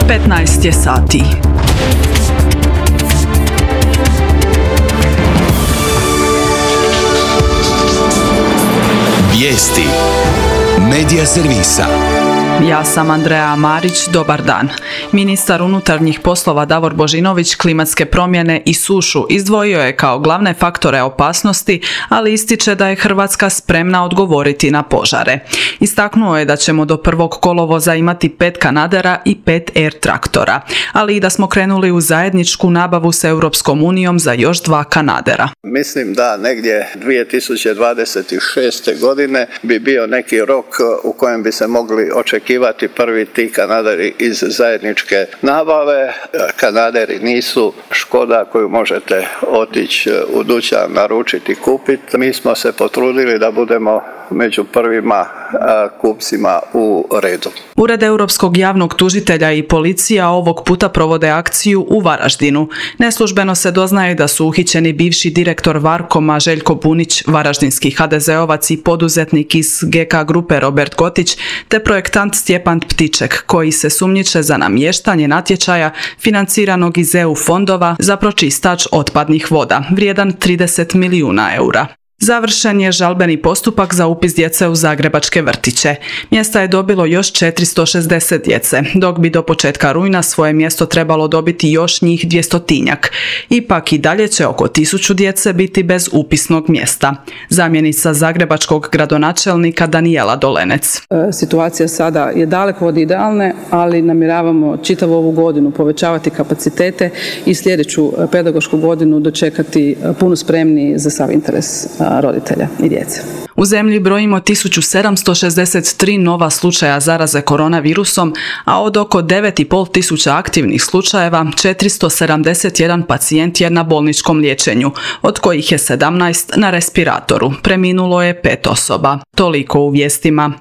15 je sati. Vijesti Medija servisa. Ja sam Andreja Marić, dobar dan. Ministar unutarnjih poslova Davor Božinović klimatske promjene i sušu izdvojio je kao glavne faktore opasnosti, ali ističe da je Hrvatska spremna odgovoriti na požare. Istaknuo je da ćemo do 1. kolovoza imati 5 kanadera i 5 air traktora, ali i da smo krenuli u zajedničku nabavu s Europskom unijom za još 2 kanadera. Mislim da negdje 2026. godine bi bio neki rok u kojem bi se mogli očekivati prvi ti kanaderi iz zajedničke nabave. Kanaderi nisu Škoda koju možete otići u dućan, naručiti, kupiti. Mi smo se potrudili da budemo među prvima kupcima u redu. Ured Europskog javnog tužitelja i policija ovog puta provode akciju u Varaždinu. Neslužbeno se doznaje da su uhićeni bivši direktor Varkoma Željko Bunić, varaždinski HDZ-ovac i poduzetnik iz GK grupe Robert Gotić, te projektant Stjepan Ptiček, koji se sumnjiče za namještanje natječaja financiranog iz EU fondova za pročistač otpadnih voda, vrijedan 30 milijuna eura. Završen je žalbeni postupak za upis djece u zagrebačke vrtiće. Mjesta je dobilo još 460 djece, dok bi do početka rujna svoje mjesto trebalo dobiti još njih 200-tinjak. Ipak i dalje će oko 1000 djece biti bez upisnog mjesta. Zamjenica zagrebačkog gradonačelnika Danijela Dolenec. Situacija sada je daleko od idealne, ali namjeravamo čitavu ovu godinu povećavati kapacitete i sljedeću pedagošku godinu dočekati puno spremniji za sav interes roditelja i djece. U zemlji brojimo 1763 nova slučaja zaraze koronavirusom, a od oko 9500 aktivnih slučajeva 471 pacijent je na bolničkom liječenju, od kojih je 17 na respiratoru. Preminulo je 5 osoba. Toliko u vijestima.